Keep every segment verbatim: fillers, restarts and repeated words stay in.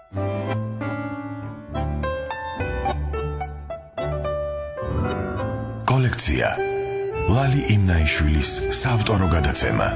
კოლექცია ლალი იმნაიშვილის საავტორო გადაცემა.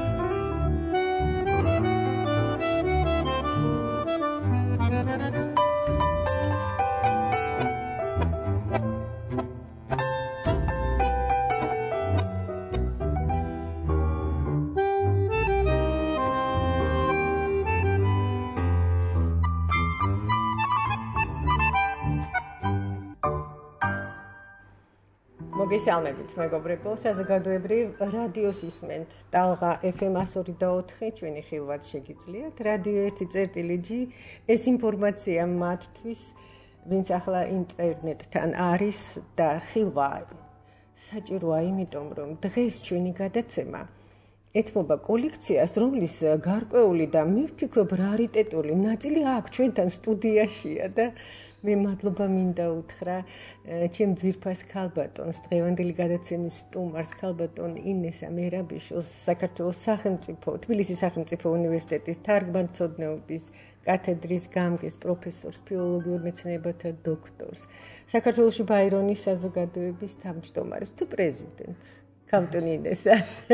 მოგესალმებით მეგობრებო, საზოგადოებრივ რადიოს ისმენთ ტალღა ეფ ემ one oh two point four, ჩვენი ხილვად შეგიძლიათ. რადიო one წერტილი ჯი, ეს ინფორმაცია მათთვის, ვინც ახლა ინტერნეტთან არის და ხილვა საჭიროა, იმიტომ რომ დღეს ჩვენი გადაცემა ეთმობა კოლექციას, რომლის გარკვეული და მე ვფიქრობ რარიტეტული ნაწილი აქ ჩვენთან სტუდიაშია და მე მადლობა მინდა უთხრა ჩემ ძვირფას ქალბატონს, დღევანდელი გადაცემის სტუმარს, ქალბატონ ინესა მერაბიშვილს, საქართველოს სახელმწიფო, თბილისის სახელმწიფო უნივერსიტეტის თარგმანცოდნეობის კათედრის გამგეს პროფესორს, ფილოლოგიურ მეცნიერებათა დოქტორს, საქართველოში ბაირონის საზოგადოების თავმჯდომარეს თუ პრეზიდენტს. ქალბატონ ინესა.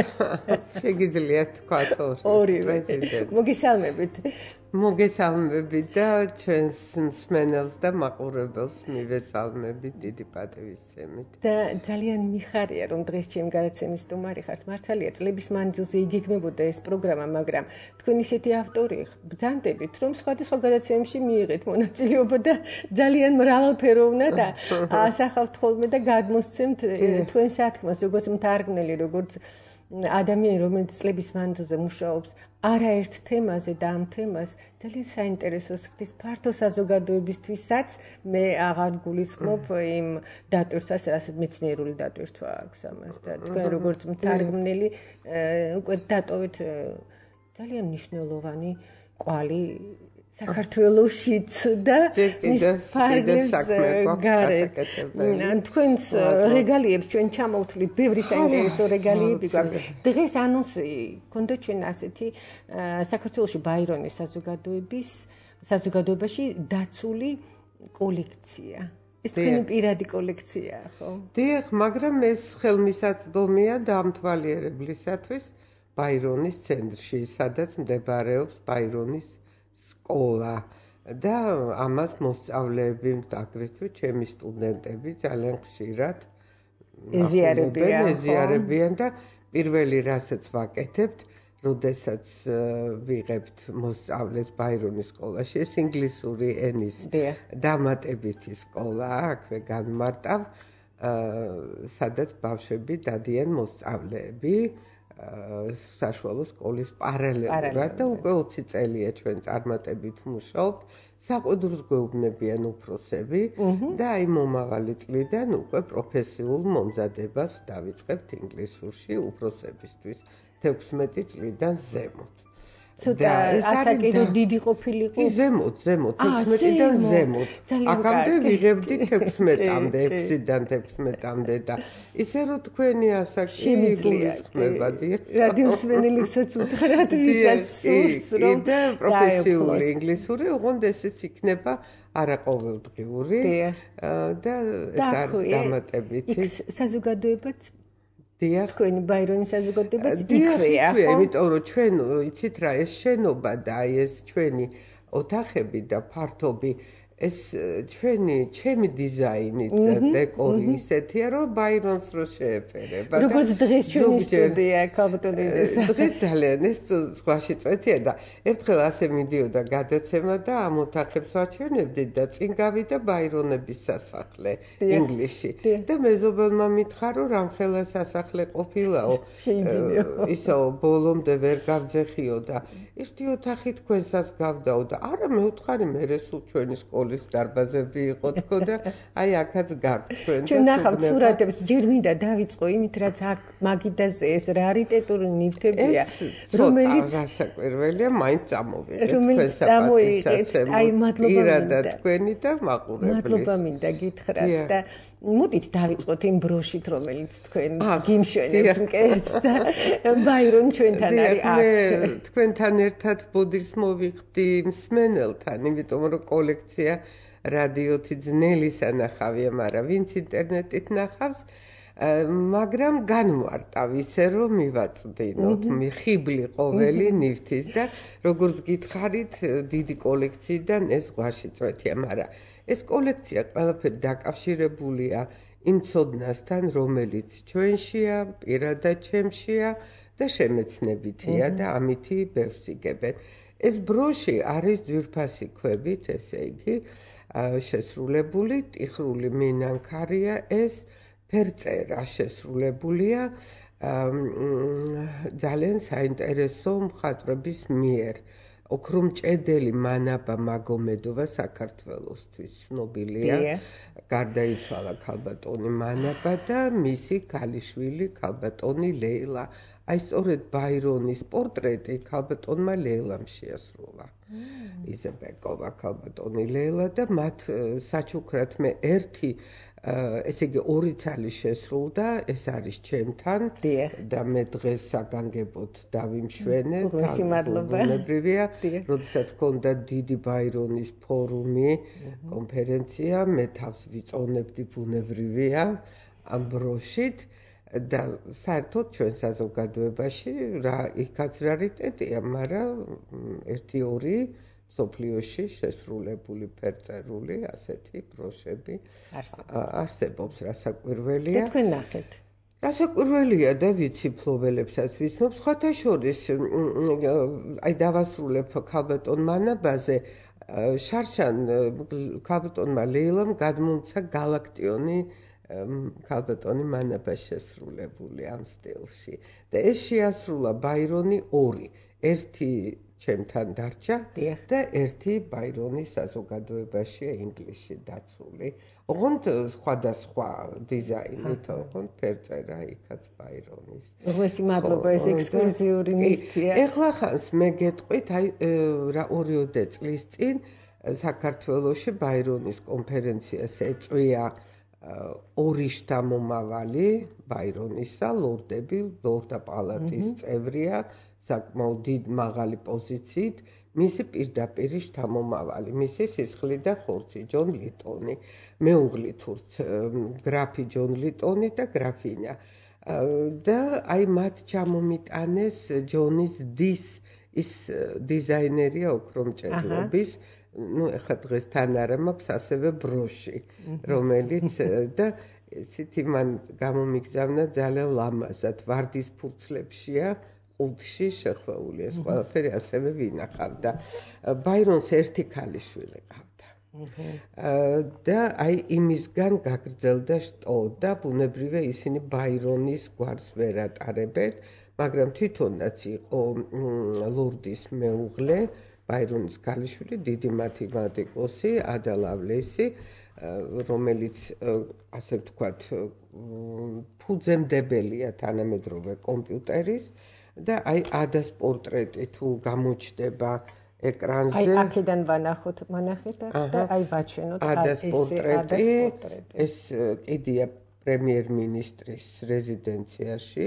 შეგიძლიათ თქვა ორივე. მოგესალმებით. მოგესალმებით და ჩვენს მსმენელს და მაყურებელს მივესალმებით დიდი პატივისცემით. და ძალიან მიხარია რომ დღეს ჩემი გადაცემის სტუმარი ხართ. მართალია წლების მანძილზე იგეგმებოდა ეს პროგრამა, მაგრამ თქვენ ისეთი ავტორი ბრძანდებით რომ სხვადასხვა გადაცემებში მიიღეთ მონაწილეობა და ძალიან მრავალფეროვნად ასახავთ ხოლმე და გადმოსცემთ თქვენ სათქმას, როგორც მთარგმნელი, როგორც ადამიანი, რომელიც წლების მანძილზე მუშაობს არაერთ თემაზე და ამ თემას ძალიან საინტერესოს ხდის ფართო საზოგადოებისთვისაც. მე აღარ გულისხმობ იმ დატვირთვას, რასაც მეცნიერული დატვირთვა აქვს ამას და თქვენ როგორც მთარგმნელი უკვე დატოვეთ ძალიან მნიშვნელოვანი კვალი საქართველოშიც და მის ფარგლებს გარეთ. თქვენს რეგალიებს ჩვენ ჩამოვთვლით, ბევრი საინტერესო რეგალიები გვაქვს. დღეს ანონსი ქონდა ჩვენ ასეთი საქართველოში ბაირონის საზოგადოების საზოგადოებაში დაცული კოლექცია. ეს თქვენი პირადი კოლექციაა, ხო? დიახ, მაგრამ ეს ხელმისაწვდომია დამთვალიერებლისათვის ბაირონის ცენტრში, სადაც მდებარეობს ბაირონის სკოლა და ამას მოსწავლეები, აგრეთვე ჩემი სტუდენტები ძალიან ხშირად ეზიარებიან, ეზიარებიან და პირველი რასაც ვაკეთებთ, როდესაც ვიღებთ მოსწავლეს ბაირონის სკოლაში, ეს ინგლისური ენის დამატებითი სკოლაა, აქვე განმარტავ, სადაც ბავშვები დადიან მოსწავლეები საშუალო სკოლის პარალელურად და უკვე ოცი წელია ჩვენ წარმატებით ვმუშაობთ. საყვედურს გვეუბნებიან უფროსები და აი მომავალი წლიდან უკვე პროფესიულ მომზადებას დავიწყებთ ინგლისურში უფროსებისთვის თექვსმეტი წლიდან ზემოთ. ცოტა ასაკიდო დიდი ყოფილიყო? ზემოთ, ზემოთ, თექვსმეტიდან ზემოთ. აქამდე ვიღებდი თექვსმეტამდე, ექვსიდან თექვსმეტამდე და ისე რომ თქვენი ასაკი გულისხმება. რადიოს მსმენელებსაც უთხრათ, ვისაც სურს რომ და პროფესიული ინგლისური, ოღონდ ესეც იქნება არაყოველდღიური და ეს არის დამატებითი. საზოგადოებაც თქვენი ბაირონის საზოგადოებაც იქვეა, ხო? იმიტომ რომ ჩვენ იცით რა, ეს შენობა და აი ეს ჩვენი ოთახები და ფართობი, ეს ჩვენი, ჩემი დიზაინი და დეკორი ისეთია, რომ ბაირონს რო შეეფერება. როგორც დღეს ჩვენი სტუდია, ქალბატონ ინესა. დღეს ძალიან ეს ზღვაში წვეთია და ერთხელ ასე მიდიოდა გადაცემა და ამ ოთახებს ვაჩვენებდით და წინ გავიდა ბაირონების სასახლე ინგლისში. და მეზობელმა მითხრა, რომ რამხელა სასახლე ყოფილაო. შეიძლება. ისო ბოლომდე ვერ გავძეხიო და ერთი ოთახი თქვენსაც გავდაო და არა მე ვთხარი მე სულ ჩვენი სკოლის სკოლის დარბაზები იყო თქო და აი აქაც გაქვთ თქვენ და ჩვენ ნახავთ სურათებს ჯერ მინდა დავიწყო იმით რაც აქ მაგიდაზე ეს რარიტეტული ნივთებია რომელიც გასაკვირველია მაინც წამოვიღეთ რომელიც წამოიღეთ აი მადლობა მინდა თქვენი და მაყურებლის მადლობა მინდა გითხრათ და მოდით დავიწყოთ იმ ბროშით რომელიც თქვენ გიმშვენებთ მკერდს და ბაირონ ჩვენთან არის აქ თქვენთან ერთად ბუდის მოვიხდი მსმენელთან იმიტომ რომ კოლექცია რადიოთი ძნელი სანახავია მაგრამ ვინც ინტერნეტით ნახავს მაგრამ განვარტავ ისე რომ მივაწვდინოთ მიხიბლი ყოველი ნივთის და როგორც გითხარით დიდი კოლექციიდან ეს ზღვაში წვეთია მაგრამ ეს კოლექცია ყველაფერი დაკავშირებულია იმ ცოდნასთან რომელიც ჩვენშია პირადად ჩემშია და შემეცნებითია და ამითი ბევრს იგებენ ეს ბროში არის ძვირფასი ქვებით ესე იგი შესრულებული ტიხრული მინანქარია ეს ფერწერა შესრულებულია ძალიან საინტერესო მხატვრების მიერ ოქრომჭედელი მანაბა მაგომედოვა საქართველოსთვის ცნობილია გარდაიცვალა ქალბატონი მანაბა და მისი ქალიშვილი ქალბატონი ლეილა აი სწორედ ბაირონის პორტრეტი ქალბატონმა ლეილამ შეასრულა იზაბეკოვა ქალბატონი ლეილა და მათ საჩუქრად მე ერთი ესე იგი ორი ცალი შესრულდა ეს არის ჩემთან და მე დღეს საგანგებოდ დავიმშვენე თანამედროვეა როდესაც ჰქონდა დიდი ბაირონის ფორუმი კონფერენცია მე თავს ვიწონებდი ბუნებრივია ამ ბროშით და საერთოდ ჩვენ საზოგადოებაში რა იქაც რარიტეტია მაგრამ ერთი ორი სოფლიოში შესრულებული ფერწერული ასეთი ბროშები არსებობს რასაკვირველია და თქვენ ნახეთ რასაკვირველია და ვიცი ფლობელებსაც ვიცნობ სხვათა შორის აი დავასრულებ ქალბატონ მანაბაზე შარშან ქალბატონმა ლეილამ გადმოუცა გალაქტიონი ქალბატონი მანაბა შესრულებული ამ სტილში და ეს შეასრულა ბაირონი ორი ერთი ჩემთან დარჩა და ერთი ბაირონის საზოგადოებაშია ინგლისში დაცული. ოღონდ სხვადასხვა დიზაინით, ოღონდ ფერწერა იქაც ბაირონის. უღმესი მადლობა ეს ექსკლუზიური ნივთია. ეხლა ხანს მე გეტყვით, აი რა ორიოდე წლის წინ საქართველოში ბაირონის კონფერენციას ეწვია ორი შთამომავალი ბაირონისა, ლორდები, ლორდა პალატის წევრია, საკმაოდ დიდ მაღალი პოზიციით, მისი პირდაპირი შთამომავალი, მისი სისხლი და ხორცი, ჯონ ლიტონი, მეუღლით ურთ გრაფი ჯონ ლიტონი და გრაფინა. და აი მათ ჩამომიტანეს ჯონის დის ის დიზაინერია ოქრომჭედლობის, ну, ეხლა დღეს თან არა მაქვს ასევე ბროში, რომელიც და ისეთი მან გამომიგზავნა ძალიან ლამაზად, ვარდის ფურცლებშია, ყუთში შეხვეული ეს ყველაფერი ასევე ვინახავდა. ბაირონს ერთი ქალიშვილი ყავდა. და აი იმისგან გაგრძელდა შტო და ბუნებრივია ისინი ბაირონის გვარს ვერ ატარებენ, მაგრამ თვითონაც იყო ლორდის მეუღლე, ბაირონის ქალიშვილი, დიდი მათემატიკოსი, ადა ლავლესი, რომელიც ასე ვთქვათ, ფუძემდებელია თანამედროვე კომპიუტერის და აი ადას პორტრეტი თუ გამოჩნდება ეკრანზე. აი აქედან ვანახოთ, მანახეთ და აი ვაჩვენოთ ადას პორტრეტი. ეს კიდია პრემიერ-მინისტრის რეზიდენციაში,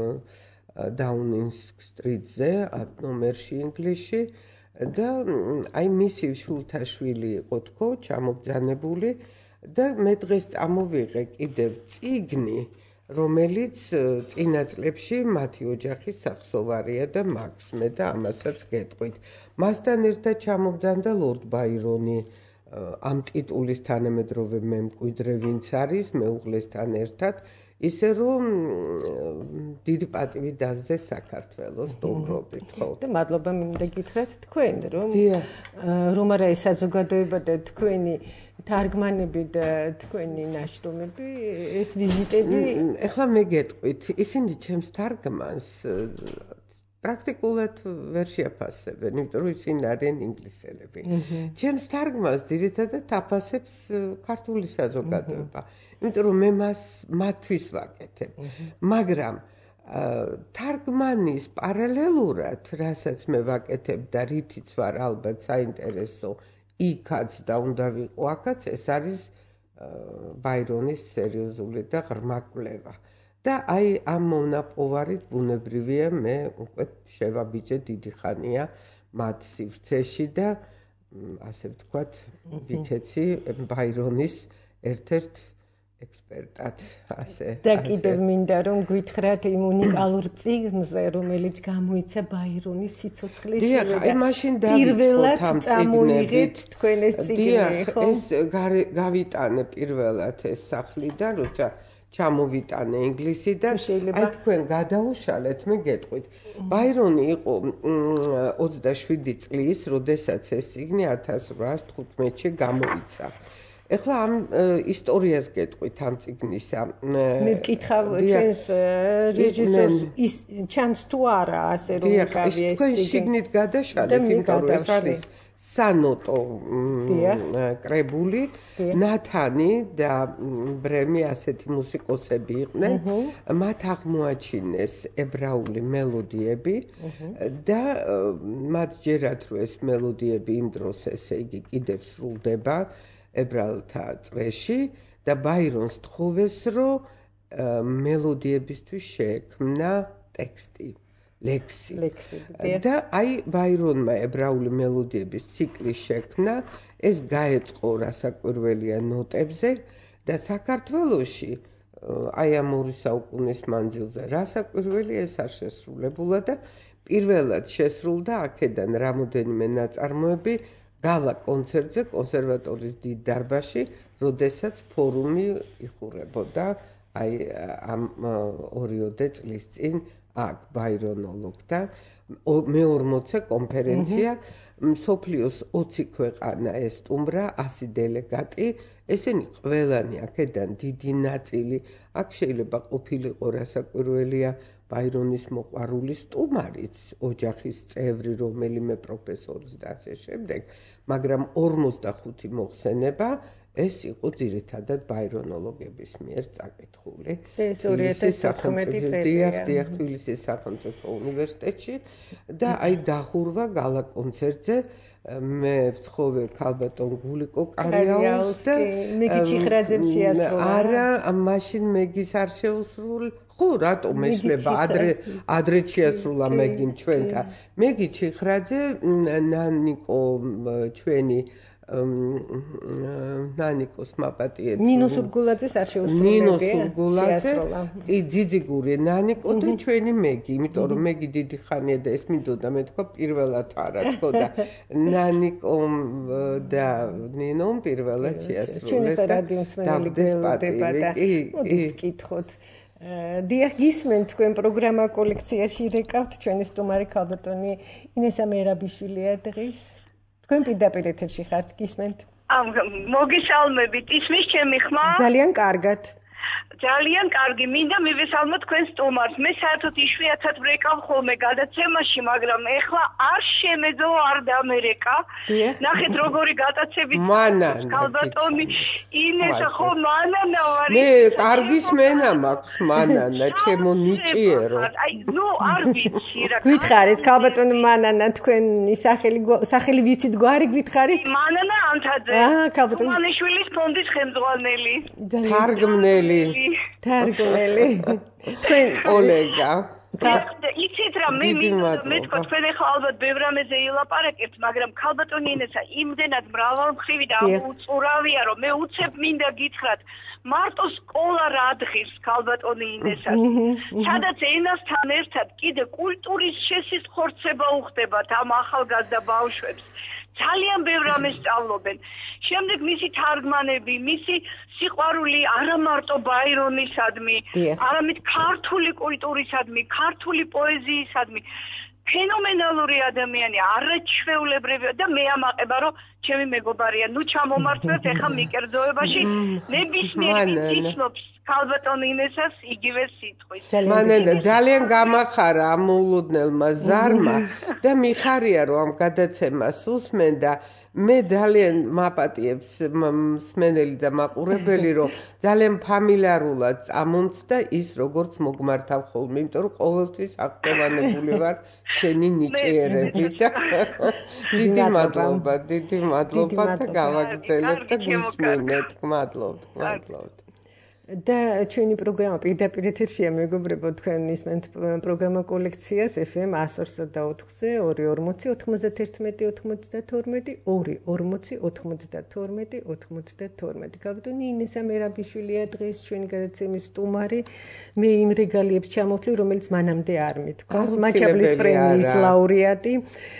დაუნინგ სტრიტზე, ათ ნომერში ინგლისში. და აი მისი შულთაშვილი იყო თქო ჩამოგზანებული და მე დღეს წამოვიღე კიდევ წიგნი რომელიც წინა წლებში მათი ოჯახის სახსოვარია და მაქვს მე და ამასაც გეტყვით. მასთან ერთად ჩამოგზანდა ლორდ ბაირონი ამ ტიტულის თანამედროვე მემკვიდრე ვინც არის მეუღლესთან ერთად ისე რომ დიდი პატივი დასდეს საქართველოს სტუმრობით, ხო? და მადლობა მინდა გითხრათ თქვენ, რომ რომ არა ეს საზოგადოება და თქვენი თარგმანები და თქვენი ნაშრომები, ეს ვიზიტები, ეხლა მე გეტყვით, ისინი ჩემს თარგმანს პრაქტიკულად ვერ შეაფასებენ, იმიტომ რომ ისინი არიან ინგლისელები. ჩემს თარგმანს ძირითადად აფასებს ქართული საზოგადოება, იმიტომ რომ მე მას მათთვის ვაკეთებ. მაგრამ თარგმანის პარალელურად, რასაც მე ვაკეთებ და რითიც ვარ ალბათ საინტერესო იქაც და უნდა ვიყო აქაც, ეს არის ბაირონის სერიოზული და ღრმა კვლევა. და აი ამ მონაპოვარით ბუნებრივია მე უკვე შევაბიჯე დიდი ხანია მათ სივრცეში და ასე ვთქვათ ვიქეცი ბაირონის ერთ-ერთ ექსპერტად ასე და კიდევ მინდა რომ გითხრათ იმ უნიკალურ წიგნზე რომელიც გამოიცა ბაირონის სიცოცხლის შევიდა და პირველად წამოიღეთ თქვენ ეს წიგნი ხო ეს გავიტანე პირველად ეს სახლიდან როცა ჩამოვიტანე ინგლისი და აი თქვენ გადაუშალეთ მე გეტყვით ბაირონი იყო ოცდაშვიდი წლის როდესაც ეს წიგნი ათას რვაას თხუთმეტში გამოიცა ეხლა ამ ისტორიას გეტყვით ამ წიგნისა მე ვკითხავ ჩვენს რეჟისორს ის ჩანს თუ არა ასე რომ გავიეს წიგნი თქვენ შიგნით გადაშალეთ იმიტომ რომ ეს არის სანოტო კრებული ნათანი და ბრემი ასეთი მუსიკოსები იყვნენ მათ აღმოაჩინეს ებრაული მელოდიები და მათ ჯერათ რომ ეს მელოდიები იმ დროს ესე იგი კიდევ სრულდება ებრაელთა წრეში და ბაირონს თხოვეს რომ მელოდიებისთვის შეექმნა ტექსტი ლექსი და აი ბაირონმა ებრაული მელოდიების ციკლი შექმნა ეს გაეწყო რასაკვირველია ნოტებზე და საქართველოში აი ამ ორი საუკუნის მანძილზე რასაკვირველია ეს არ შესრულებულა და პირველად შესრულდა აქედან რამოდენიმე ნაწარმოები გალა კონცერტზე კონსერვატორის დიდ დარბაზში როდესაც ფორუმი იხურებოდა აი ამ ორიოდე წლის წინ აქ ბაირონოლოგთა მეორმოცე კონფერენცია მსოფლიოს ოცი ქვეყანა ესტუმრა ასი დელეგატი ესენი ყველანი აქედან დიდი ნაწილი აქ შეიძლება ყოფილიყო რასაკვირველია ბაირონის მოყვარული სტუმარიც ოჯახის წევრი რომელიმე პროფესორის და ასე შემდეგ მაგრამ ორმოცდახუთი მოხსენება ეს იყო ძირითადად ბაირონოლოგების მიერ წაკითხული. ეს ორი ათას თოთხმეტი წელია. დიახ, თბილისის სახელმწიფო უნივერსიტეტში და აი დახურვა გალა კონცერტზე მე ვთხოვე ქალბატონ გულიკო კარიაულს და მეგი ჩიხრაძემ შეასრულა. არა, მაშინ მეგის არ შეუსრულ. ხო, რატომ ეშლება ადრე ადრე შეასრულა მეგიმ ჩვენთან. მეგი ჩიხრაძე ნანიკო ჩვენი ნანიკოს მაპატიეთ ნინო სურგულაძეს არ შეუსრულებია ნინო სურგულაძე კი ძიძიგური ნანიკო და ჩვენი მეგი იმიტომ რომ მეგი დიდი ხანია და ეს მინდოდა მე თქვა პირველად არა თქო და ნანიკო და ნინო პირველად შეასრულეს და დაგდეს პატივი მოდით ვკითხოთ დიახ გისმენთ თქვენ პროგრამა კოლექციაში რეკავთ ჩვენი სტუმარი ქალბატონი ინესა მერაბიშვილია დღეს თქვენ პირდაპირ ეთერში ხართ გისმენთ? მოგესალმებით, ისმის ჩემი ხმა? ძალიან კარგად. ძალიან კარგი, მინდა მივესალმო თქვენ სტუმარს. მე საერთოდ იშვიათად ვრეკავ ხოლმე გადაცემაში, მაგრამ ეხლა არ შემეძო არ დამერეკა. ნახეთ როგორი გატაცებით ქალბატონი ინესა ხო მანანა ვარ. მე კარგი სმენა მაქვს მანანა, ჩემო ნიჭიერო. აი, ნუ არ ვიცი რა. გითხარით ქალბატონი მანანა თქვენი სახელი სახელი ვიცით გვარი გითხარით? მანანა ანთაძე. აა, ქალბატონი მანიშვილის ფონდის ხელმძღვანელი. თარგმნელი. თარგმნელი. თქვენ ოლეგა. იცით რა მე მე თქვა თქვენ ახლა ალბათ ბევრ რამეზე ილაპარაკებთ, მაგრამ ქალბატონი ინესა იმდენად მრავალმხრივი და უწურავია, რომ მე უცებ მინდა გითხრათ მარტო სკოლა რა დღის ქალბატონი ინესა. სადაც ენასთან ერთად კიდე კულტურის შესახორცება უხდებათ ამ ახალგაზრდა ბავშვებს. ძალიან ბევრ რამეს სწავლობენ. შემდეგ მისი თარგმანები, მისი სიყვარული არა მარტო ბაირონისადმი, არამედ ქართული კულტურისადმი, ქართული პოეზიისადმი. ფენომენალური ადამიანი, არაჩვეულებრივია და მე ამაყება რომ ჩემი მეგობარია. ნუ ჩამომართვეთ ეხა მიკერძოებაში ნებისმიერი იცნობს ქალბატონ ინესას იგივე სიტყვით. მანენა ძალიან გამახარა ამ ულუდნელმა ზარმა და მიხარია რომ ამ გადაცემას უსმენ და მე ძალიან მაპატიებს მსმენელი და მაყურებელი რომ ძალიან ფამილიარულად წამომწდა ის როგორც მოგმართავ ხოლმე, იმიტომ რომ ყოველთვის აღტოვანებული ვარ შენი ნიჭიერებით და დიდი მადლობა, დიდი მადლობა და გავაგრძელებთ და გვისმინეთ. მადლობთ, მადლობთ. და ჩვენი პროგრამა პირდაპირ ეთერშია მეგობრებო, თქვენ ისმენთ პროგრამა კოლექციას ეფ ემ one oh four-ზე two forty ninety-one ninety-twelve two forty ninety-two ninety-two. ქალბატონი ინესა მერაბიშვილია დღეს ჩვენი გადაცემის სტუმარი. მე იმ რეგალიებს ჩამოვთვლი, რომელიც მანამდე არ მითქვა. მაჩაბლის პრემიის ლაურეატი,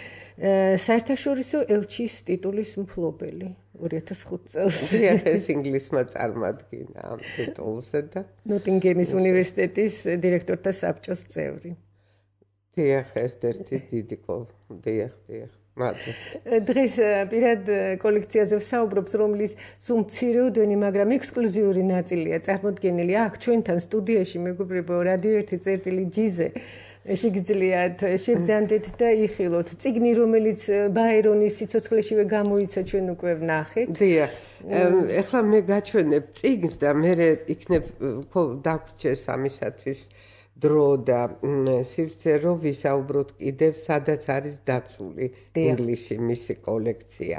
საერთაშორისო ელჩის ტიტულის მფლობელი. two thousand five წელს. ეს ინგლისმა წარმადგინა ამ ტიტულზე და ნოტინგემის უნივერსიტეტის დირექტორთა საბჭოს წევრი. დიახ, ერთ-ერთი დიდი კოლეგა. დიახ, დიახ. მადლობა. დღეს პირად კოლექციაზე ვსაუბრობთ, რომლის სულ მცირეოდენი, მაგრამ ექსკლუზიური ნაწილია წარმოდგენილი აქ ჩვენთან სტუდიაში, მეგობრებო, რადიო ერთი წერტილი ჯიზე. შეგიძლიათ შეგძანდეთ და იხილოთ. წიგნი, რომელიც ბაირონის სიცოცხლეშივე გამოიცა, ჩვენ უკვე ვნახეთ. დიახ. ეხლა მე გაჩვენებ წიგნს და მე იქნებ დაგვრჩეს ამისათვის დრო და სივრცე რომ ვისაუბროთ კიდევ სადაც არის დაცული ინგლისში მისი კოლექცია.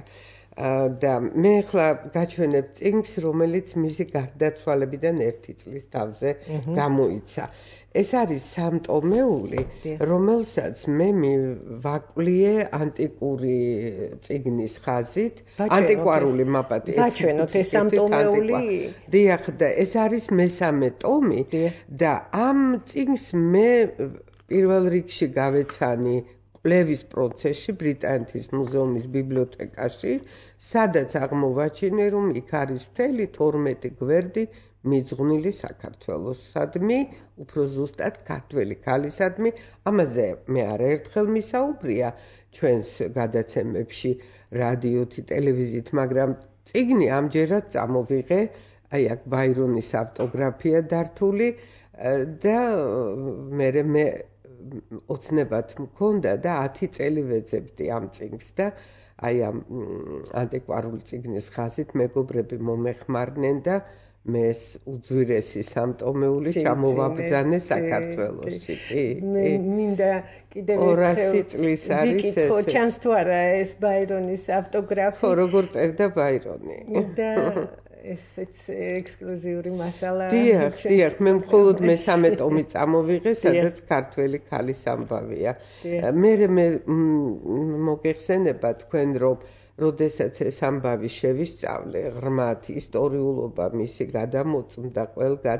და მე ახლა გაჩვენებ წიგნს, რომელიც მისი გარდაცვალებიდან ერთი წლის თავზე გამოიცა. ეს არის სამტომეული, რომელსაც მე მივაკვლიე ანტიკური წიგნის ხაზით, ანტიკვარული მაპატი. გაჩვენოთ ეს სამტომეული. დიახ, და ეს არის მესამე ტომი და ამ წიგნს მე პირველ რიგში გავეცანი კვლევის პროცესში ბრიტანეთის მუზეუმის ბიბლიოთეკაში, სადაც აღმოვაჩინე, რომ იქ არის მთელი თორმეტი გვერდი მიძღვნილი საქართველოსადმი, უფრო ზუსტად ქართველი ქალისადმი. ამაზე მე არაერთხელ მისაუბრია ჩვენს გადაცემებში, რადიოთი, ტელევიზიით, მაგრამ წიგნი ამჯერად წამოვიღე, აი აქ ბაირონის ავტოგრაფია დართული და მე მე ოცნებად მქონდა და ათი წელი ვეძებდი ამ წიგნს და აი ამ ანტიკვარული წიგნის ხაზით მეგობრები მომეხმარნენ და მე ეს უძვირესი სამტომეული ჩამოვაბრძანე საქართველოში. მე მინდა კიდევ ორასი წლის არის ეს. ვიკითხო, ჩანს თუ არა ეს ბაირონის ავტოგრაფი. ხო, როგორ წერდა ბაირონი. და ესეც ექსკლუზიური მასალა. დიახ, დიახ, მე მხოლოდ მესამე ტომი წამოვიღე, სადაც ქართველი ქალის ამბავია. მე მე მოგეხსენება თქვენ რომ როდესაც ეს ამბავი შევისწავლე, ღრმად ისტორიულობა მისი გადამოწმდა ყველგან,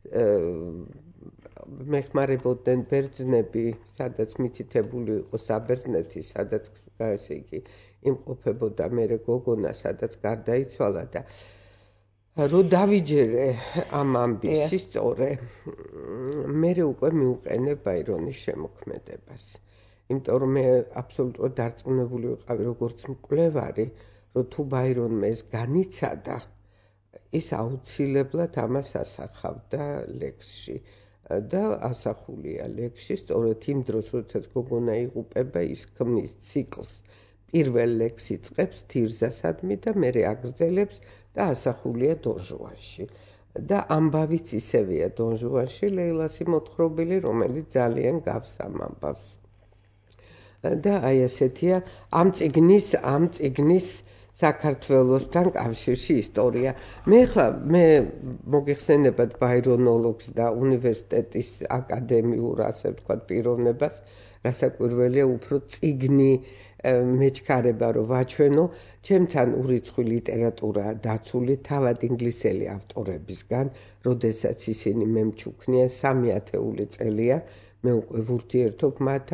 მეხმარებოდნენ ბერძნები, სადაც მითითებული იყო საბერძნეთი, სადაც ესე იგი იმყოფებოდა მერე გოგონა, სადაც გარდაიცვალა და რო დავიჯერე ამ ამბის ისტორე, მე უკვე მიუყენე ბაირონის შემოქმედებას. იმიტომ რომ მე აბსოლუტურად დარწმუნებული ვიყავი როგორც მკვლევარი, რომ თუ ბაირონმა ეს განიცადა, ის აუცილებლად ამას ასახავდა ლექსში და ასახულია ლექსში, სწორედ იმ დროს, როდესაც გოგონა იღუპება, ის ქმნის ციკლს. პირველ ლექსს იწყებს თირზასადმი და მერე აგრძელებს და ასახულია დონჟუანში. და ამბავიც ისევეა დონჟუანში, ლეილასი მოთხრობილი, რომელიც ძალიან გავს ამ ამბავს. და აი ესეთია ამ წიგნის ამ წიგნის საქართველოსთან კავშირში ისტორია. მე ხლა მე მოგეხსენებათ ბაირონოლოგს და უნივერსიტეტის აკადემიურ, ასე ვთქვათ, პიროვნებას, რასაკვირველია უფრო წიგნი მეჩქარება რომ ვაჩვენო, ჩემთან ურიცხვი ლიტერატურაა დაცული თავად ინგლისელი ავტორებისგან, როდესაც ისინი მე მჩუქნიან, სამი ათეული წელია, მე უკვე ვურთიერთობ მათთან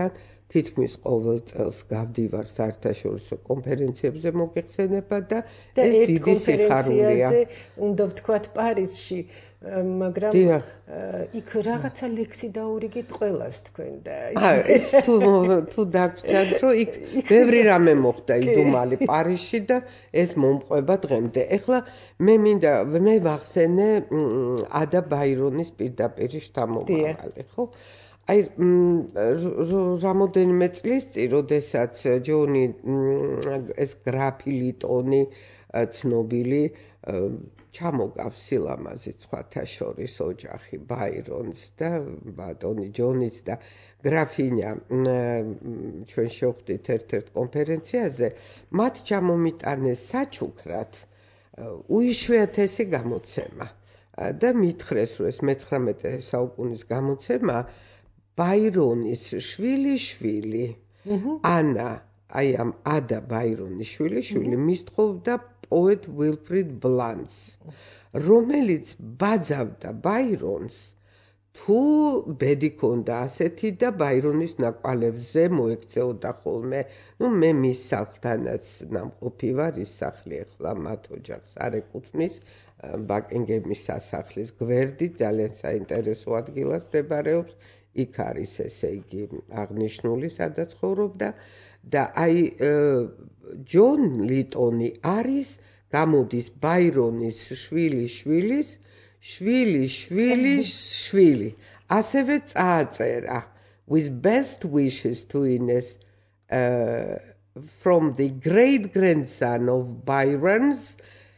თითქმის ყოველ წელს გავდივარ საერთაშორისო კონფერენციებზე მოგეხსენება და ეს დიდი სიხარულია. უნდა ვთქვათ პარიზში, მაგრამ იქ რაღაცა ლექსი დაურიგეთ ყველას თქვენ და ეს თუ თუ დაგვრჩათ რომ იქ ბევრი რამე მოხდა იდუმალი პარიზში და ეს მომყვება დღემდე. ეხლა მე მინდა მე ვახსენე ადა ბაირონის პირდაპირ შთამომავალი, ხო? აი რამოდენიმე წლის წინ, როდესაც ჯონი ეს გრაფი ლიტონი ცნობილი ჩამოგავს სილამაზით სხვათა შორის ოჯახი ბაირონს და ბატონი ჯონის და გრაფინია ჩვენ შევხვდით ერთ-ერთ კონფერენციაზე, მათ ჩამომიტანეს საჩუქრად უიშვიათესი გამოცემა და მითხრეს, რომ ეს მეცხრამეტე საუკუნის გამოცემა ბაირონის შვილი შვილი ანა, აი ამ ადა ბაირონის შვილი შვილი მისთხოვდა პოეტ ვილფრიდ ბლანს, რომელიც ბაძავდა ბაირონს თუ ბედი ქონდა ასეთი და ბაირონის ნაკვალევზე მოექცეოდა ხოლმე. ნუ მე მის სახლთანაც ნამყოფი ვარ, ის სახლი ახლა მათ ოჯახს არ ეკუთვნის, ბაკინგემის სასახლის გვერდით, ძალიან საინტერესო ადგილას მდებარეობს. იქ არის ესე იგი აღნიშნული, სადაც ცხოვრობდა და აი ჯონ ლიტონი არის გამოდის ბაირონის შვილი შვილის შვილი შვილი შვილი. ასევე წააწერა with best wishes to Ines uh, from the great grandson of Byron's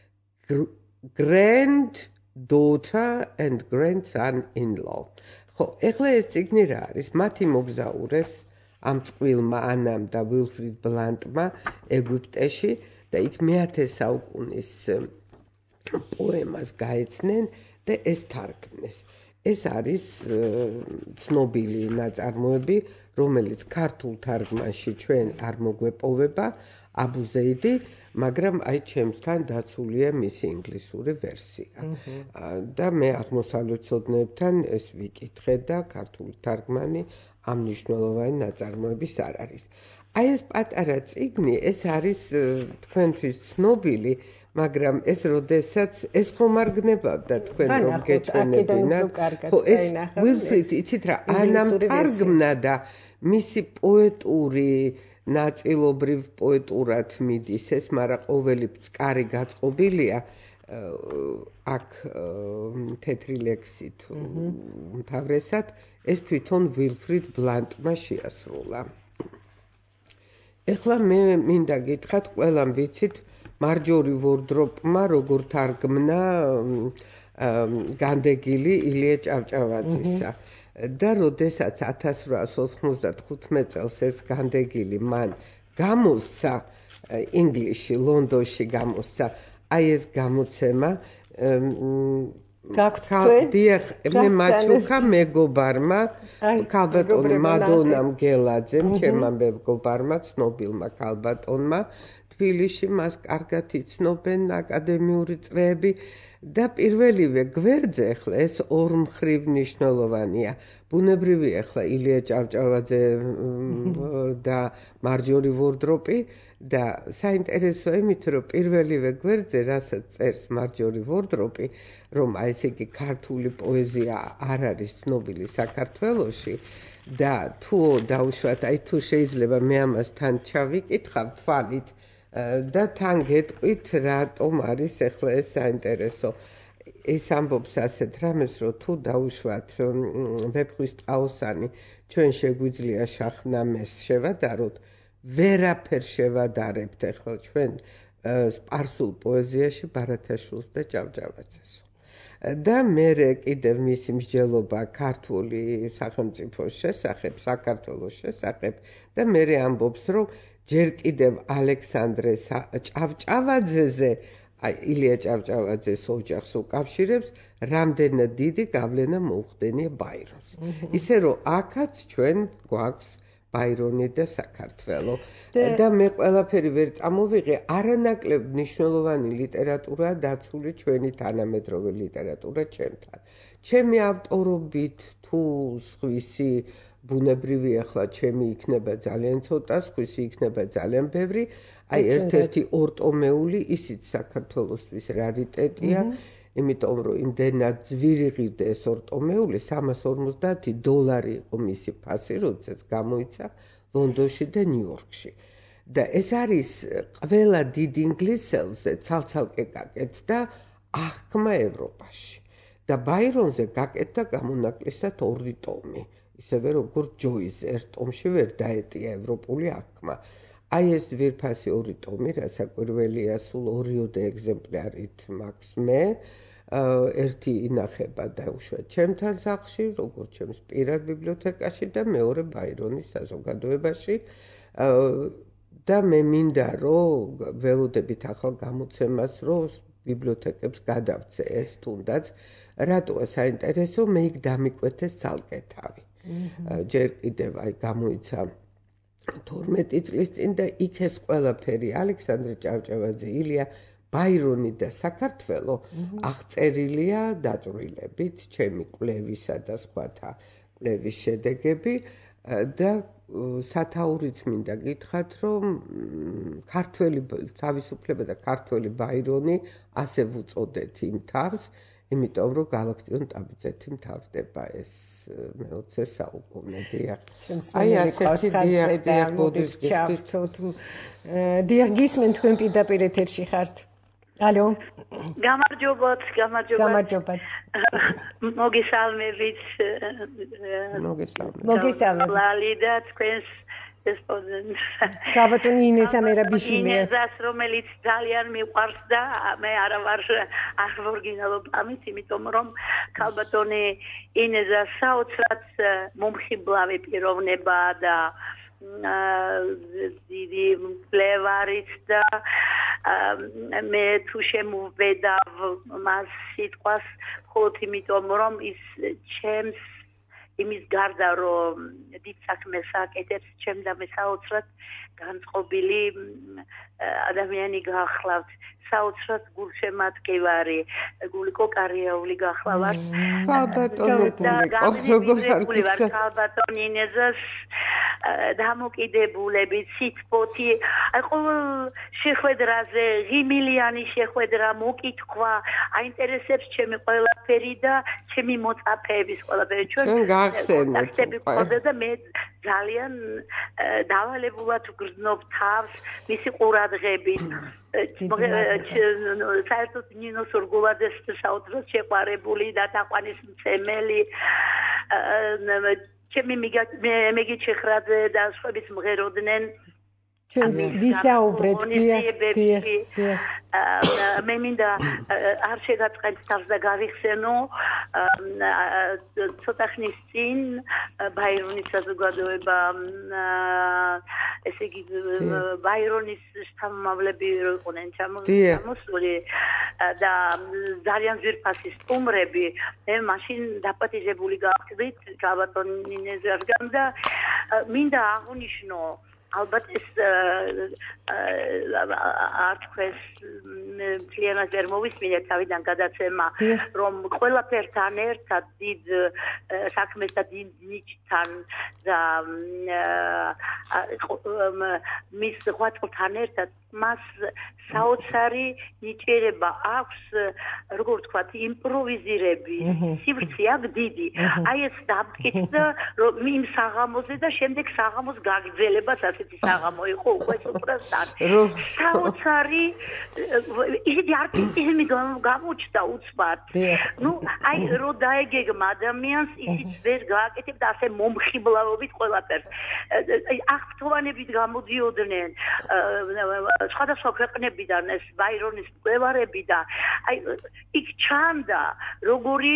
granddaughter and grandson-in-law. ხო, ეხლა ეს წიგნი რა არის? მათი მოგზაურეს ამ წყვილმა ანამ და ვილფრიდ ბლანტმა ეგვიპტეში და იქ მეათე საუკუნის პოემას გაეცნენ და ეს თარგმნეს. ეს არის ცნობილი ნაწარმოები, რომელიც ქართულ თარგმანში ჩვენ არ მოგვეპოვება, აბუზეიდი, მაგრამ აი ჩემთან დაცულია მისი ინგლისური ვერსია. და მე აღმოსავლეთმცოდნეებთან ეს ვიკითხე და ქართული თარგმანი ამ მნიშვნელოვანი ნაწარმოების არ არის. აი ეს პატარა წიგნი, ეს არის თქვენთვის ცნობილი, მაგრამ ეს როდესაც ეს ხომ არ გნებავდა თქვენ რომ გეჩვენებინათ. ხო, ეს ვილფრიდ, იცით რა, ანამ თარგმნა და მისი პოეტური ნაწილობრივ პოეტურად მიდის ეს, მაგრამ ყოველი წყარი გაწყობილია აქ თეთრი ლექსით უმთავრესად, ეს თვითონ ვილფრიდ ბლანტმა შეასრულა. ეხლა მე მინდა გითხრათ, ყველამ ვიცით მარჯორი ვორდროპმა როგორ თარგმნა განდეგილი ილია ჭავჭავაძისა. და როდესაც ათას რვაას ოთხმოცდახუთმეტ წელს ეს განდეგილი მან გამოსცა ინგლისში, ლონდონში გამოსცა, აი ეს გამოცემა გაქვთ თქვენ? დიახ, მე მაჩუქა მეგობარმა, ქალბატონი მადონამ გელაძემ, ჩემმა მეგობარმა, ცნობილმა ქალბატონმა, თბილისში მას კარგად იცნობენ აკადემიური წრეები და პირველივე გვერდზე ახლა ეს ორმხრივ მნიშვნელოვანია. ბუნებრივია ახლა ილია ჭავჭავაძე და მარჯორი ვორდროპი და საინტერესოა იმით, რომ პირველივე გვერდზე რასაც წერს მარჯორი ვორდროპი, რომ აი ესე იგი ქართული პოეზია არ არის ცნობილი საქართველოში და თუ დაუშვათ, აი თუ შეიძლება მე ამას თან ჩავიკითხავ თვალით და თან გეტყვით რატომ არის ახლა ეს საინტერესო. ეს ამბობს ასეთ რამეს, რომ თუ დაუშვათ ვეფხვის ტყაოსანი ჩვენ შეგვიძლია შაჰნამეს შევადაროთ, ვერაფერ შევადარებთ ახლა ჩვენ სპარსულ პოეზიაში ბარათაშვილს და ჭავჭავაძეს. და მერე კიდევ მისი მსჯელობა ქართული სახელმწიფოს შესახებ, საქართველოს შესახებ და მერე ამბობს, რომ ჯერ კიდევ ალექსანდრე ჭავჭავაძეზე, აი ილია ჭავჭავაძეს ოჯახს უკავშირებს, რამდენად დიდი გავლენა მოუხდენია ბაირონს. ისე რომ აქაც ჩვენ გვაქვს ბაირონი და საქართველო. და მე ყველაფერი ვერ წამოვიღე, არანაკლებ მნიშვნელოვანი ლიტერატურაა დაცული ჩვენი თანამედროვე ლიტერატურა ჩემთან. ჩემი ავტორობით თუ სხვისი ბუნებრივი ახლა ჩემი იქნება ძალიან ცოტა, სხვისი იქნება ძალიან ბევრი. აი ერთ-ერთი ორტომეული ისიც საქართველოსთვის რარიტეტია, იმიტომ რომ იმდენად ძვირი ღირდა ეს ორტომეული, სამას ორმოცდაათი დოლარი იყო მისი ფასი, როდესაც გამოიცა ლონდონში და ნიუ-იორკში. და ეს არის ყველა დიდ ინგლისელზე ცალ-ცალკე გაკეთდა აღქმა ევროპაში. და ბაირონზე გაკეთდა გამონაკლისად ორი ტომი. ისევე როგორც ჯოისზე ერთ ტომში ვერ დაეტია ევროპული აღქმა. აი ეს ძვირფასი ორი ტომი, რასაკვირველია, სულ ორიოდე ეგზემპლარით მაქვს მე. ერთი ინახება დაუშვათ ჩემთან სახლში, როგორც ჩემს პირად ბიბლიოთეკაში და მეორე ბაირონის საზოგადოებაში. და მე მინდა რომ ველოდებით ახალ გამოცემას რომ ბიბლიოთეკებს გადავწე ეს თუნდაც რატოა საინტერესო მე იქ დამიკვეთეს ცალკე თავი. ჯერ კიდევ აი გამოიცა თორმეტი წლის წინ და იქ ეს ყველაფერი ალექსანდრე ჭავჭავაძე, ილია ბაირონი და საქართველო აღწერილია დაწვრილებით ჩემი კვლევისა და სხვათა კვლევის შედეგები და სათაურიც მინდა გითხრათ, რომ ქართველი თავისუფლება და ქართველი ბაირონი ასე ვუწოდეთ იმ თავს, იმიტომ რომ გალაქტიონ ტაბიძეთი მთავრდება ეს მეოცე საუკუნე. დიახ. აი ასეთი დიახ, დიახ, ბუდისტი. დიახ, გისმენთ თქვენ პირდაპირ ეთერში ხართ. ალო. გამარჯობათ, გამარჯობათ. გამარჯობათ. მოგესალმებით. მოგესალმებით. მოგესალმებით. ლალი და თქვენს ესპონდენტ. გაბატონი ინესა მერაბიშვილია. ინესას, რომელიც ძალიან მიყვარს და მე არა ვარ არ ორიგინალობ ამით, იმიტომ რომ ქალბატონი ინესა საოცრად მომხიბლავი პიროვნება და დიდი მკვლევარიც და მე თუ შემოვედავ მას სიტყვას მხოლოდ იმიტომ რომ ის ჩემს იმის გარდა რომ დიდ საქმეს აკეთებს ჩემ და მე საოცრად განწყობილი ადამიანი გახლავთ საოცრად გულშემატკივარი გულიკო კარიაული გახლავართ ქალბატონი ქალბატონი ინეზას დამოკიდებულები ციტფოთი აი ყოველ შეხვედრაზე ღიმილიანი შეხვედრა მოკითხვა აინტერესებს ჩემი ყველაფერი და ჩემი მოწაფეების ყველაფერი ჩვენ გახსენებთ და მე ძალიან დავალებულად ვგრძნობ თავს მისი ყურადღებით საერთოდ ნინო სურგულაძეს საოცრად შეყვარებული და თაყვანისმცემელი ჩემი მეგი ჩეხრაძე და სხვაებიც მღეროდნენ ჩვენ ვისაუბრეთ დიახ დიახ მე მინდა არ შეგაწყენთ თავს და გავიხსენო ცოტა ხნის წინ ბაირონის საზოგადოება ესე იგი ბაირონის შთამომავლები იყვნენ ჩამოსული და ძალიან ძვირფასი სტუმრები მე მაშინ დაპატიჟებული გავხდით ქალბატონინეზარგან და მინდა აღნიშნო ალბათ ეს არ თქვენს მთლიანად ვერ მოვისმინე თავიდან გადაცემა რომ ყველაფერთან ერთად დიდ საქმეს და დიდ ნიჭთან და მის ღვაწლთან ერთად მას საოცარი ნიჭიერება აქვს როგორ ვთქვათ იმპროვიზირები სივრცე აქვს დიდი აი ეს დამტკიცდა რომ იმ საღამოზე და შემდეგ საღამოს გაგრძელებას ასეთი საღამო იყო უკვე სუპრასტარ საოცარი ისეთი არტისტიზმი გამოჩნდა უცბად ნუ აი რო დაეგეგმა ადამიანს ისიც ვერ გააკეთებ და ასე მომხიბლავობით ყველაფერს აღფრთოვანებით გამოდიოდნენ სხვადასხვა ქვეყნებიდან ეს ბაირონის მკვლევარები და აი იქ ჩანდა როგორი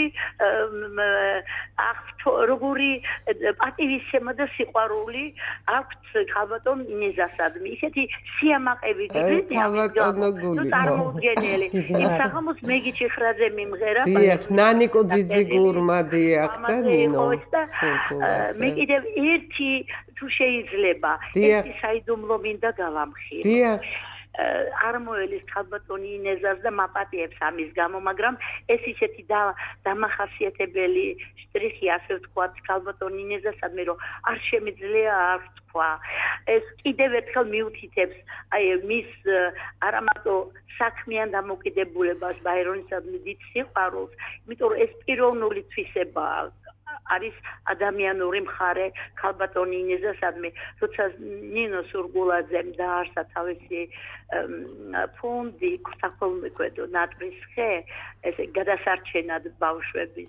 როგორი პატივისცემა და სიყვარული აქვს ქალბატონ ინეზასადმი ისეთი სიამაყები წარმოუდგენელი იმ საღამოს მეგი ჩეხრაძე მიმღერა დიახ ნანიკო ძიძიგურმა დიახ და ნინო მე კიდევ ერთი თუ შეიძლება ერთი საიდუმლო მინდა გავამხილო დიახ არ მოელის ქალბატონი ინეზას და მაპატიებს ამის გამო, მაგრამ ეს ისეთი დამახასიათებელი შტრიხი, ასე ვთქვათ, ქალბატონი ინეზასადმი, რომ არ შემიძლია არ თქვა. ეს კიდევ ერთხელ მიუთითებს აი მის არა მარტო საქმიან დამოკიდებულებას ბაირონისადმი დიდ სიყვარულს, იმიტომ რომ ეს პიროვნული თვისებაა. არის ადამიანური მხარე ქალბატონი ინეზასადმი, როცა ნინო სურგულაძემ დაარსა თავისი ფონდი საქველმოქმედო ნატრის ხე, ესე გადასარჩენად ბავშვების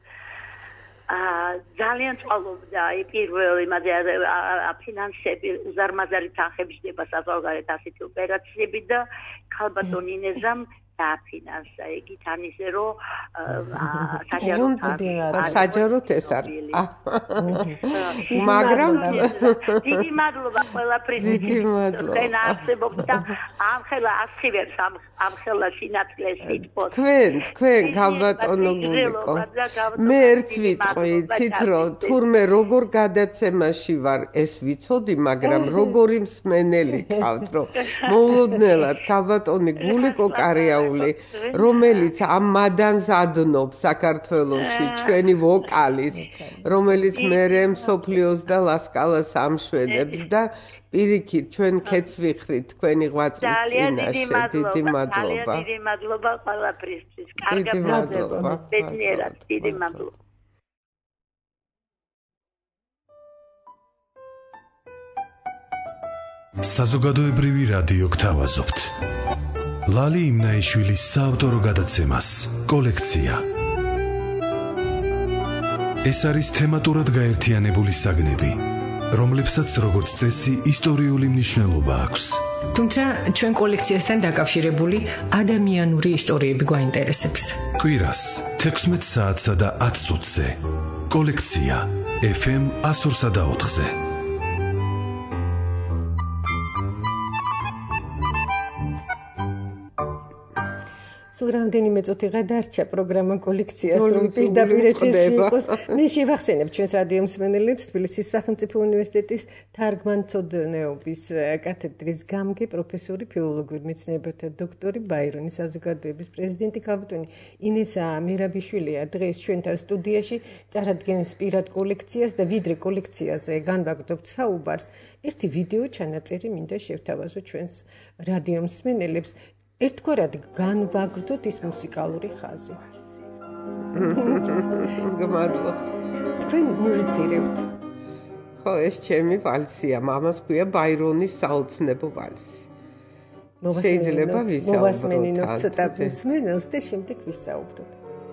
ძალიან წყალობდა პირველი ფინანსები, უზარმაზარი თანხები ჯდება საზღვარგარეთ ასეთი ოპერაციები და ქალბატონი ინეზამ დააფინანსა იგი თანისე რომ საჯაროდ ეს არის მაგრამ დიდი მადლობა ყველაფრის თქვენ არსებობთ და ამ ხელა ასხივებს ამ ხელა სინათლეს იტყოს თქვენ თქვენ ქალბატონო გულიკო მე ერთ ვიტყვი იცით რომ თურმე როგორ გადაცემაში ვარ ეს ვიცოდი მაგრამ როგორი მსმენელი ყავთ რომ მოულოდნელად ქალბატონი გულიკო კარია რომელიც ამ მადანს ადნობს საქართველოში ჩვენი ვოკალის რომელიც მერე მსოფლიოს და ლასკალას ამშვენებს და პირიქით ჩვენ ქეც ვიხრით თქვენი ღვაწლის წინაშე დიდი მადლობა დიდი მადლობა ყველაფრისთვის კარგად მადლობა ბედნიერად დიდი მადლობა საზოგადოებრივი რადიო გთავაზობთ ლალი იმნაიშვილის საავტორო გადაცემას კოლექცია. ეს არის თემატურად გაერთიანებული საგნები, რომლებსაც როგორც წესი ისტორიული მნიშვნელობა აქვს. თუმცა ჩვენ კოლექციასთან დაკავშირებული ადამიანური ისტორიები გვაინტერესებს. კვირას თექვსმეტ საათსა და ათ წუთზე. კოლექცია ეფ ემ one oh four და four-ზე. სულ რამდენიმე წუთი გადარჩა პროგრამა კოლექციას რომ პირდაპირ ეთერში იყოს. მე შევახსენებ ჩვენს რადიო მსმენელებს თბილისის სახელმწიფო უნივერსიტეტის თარგმანცოდნეობის კათედრის გამგე პროფესორი ფილოლოგიური მეცნიერებათა დოქტორი ბაირონის საზოგადოების პრეზიდენტი ქალბატონი ინესა მირაბიშვილია დღეს ჩვენთან სტუდიაში წარადგენს პირად კოლექციას და ვიდრე კოლექციაზე განვაგრძობთ საუბარს ერთი ვიდეო ჩანაწერი მინდა შევთავაზო ჩვენს რადიო მსმენელებს ერთგვარად განვაგრძოთ ის მუსიკალური ხაზი. გმადლობთ. თქვენ მუსიცირებთ. ხო, ეს ჩემი ვალსია, მამას ქვია ბაირონის საოცნებო ვალსი. შეიძლება ვისაუბროთ. მოვასმენინოთ ცოტა მსმენელს და შემდეგ ვისაუბროთ.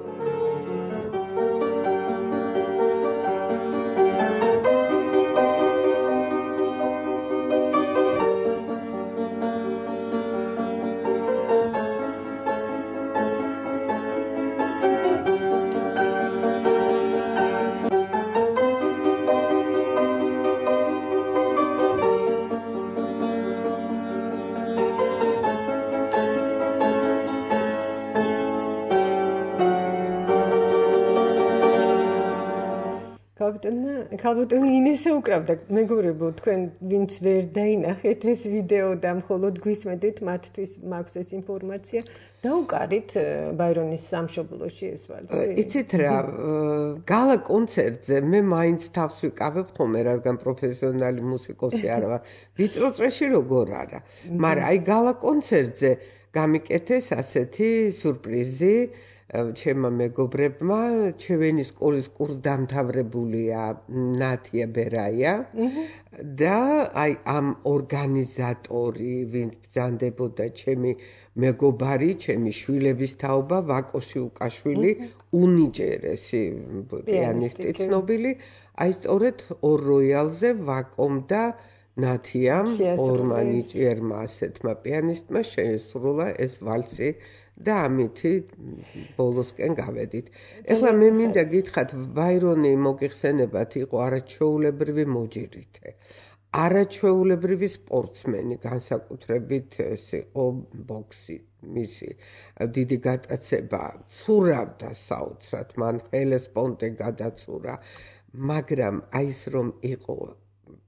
ქალბატონი ინესა უკრავდა მეგობრებო თქვენ ვინც ვერ დაინახეთ ეს ვიდეო და მხოლოდ გვისმენთ მათთვის მაქვს ეს ინფორმაცია დაუკარით ბაირონის სამშობლოში ეს ვალსი იცით რა გალა კონცერტზე მე მაინც თავს ვიკავებ ხოლმე რადგან პროფესიონალი მუსიკოსი არ ვარ ვიწრო წრეში როგორ არა მაგრამ აი გალა კონცერტზე გამიკეთეს ასეთი სურპრიზი ჩემმა მეგობრებმა ჩვენი სკოლის კურსდამთავრებულია ნათია ბერაია და აი ამ ორგანიზატორი ვინც ბრძანდებოდა ჩემი მეგობარი ჩემი შვილების თაობა ვაკოში უკაშვილი უნიჭერესი პიანისტი ცნობილი აი სწორედ ორ როიალზე ვაკომ და ნათიამ ორმა ნიჭიერმა ასეთმა პიანისტმა შეესრულა ეს ვალსი და ამითი ბოლოსკენ გავედით. ეხლა მე მინდა გითხრათ, ბაირონი მოგიხსენებათ იყო არაჩვეულებრივი მოჯირითე. არაჩვეულებრივი სპორტსმენი, განსაკუთრებით ეს იყო ბოქსი, მისი დიდი გატაცება, ცურავდა საოცრად, მან ჰელესპონტე გადაცურა, მაგრამ აი ეს რომ იყო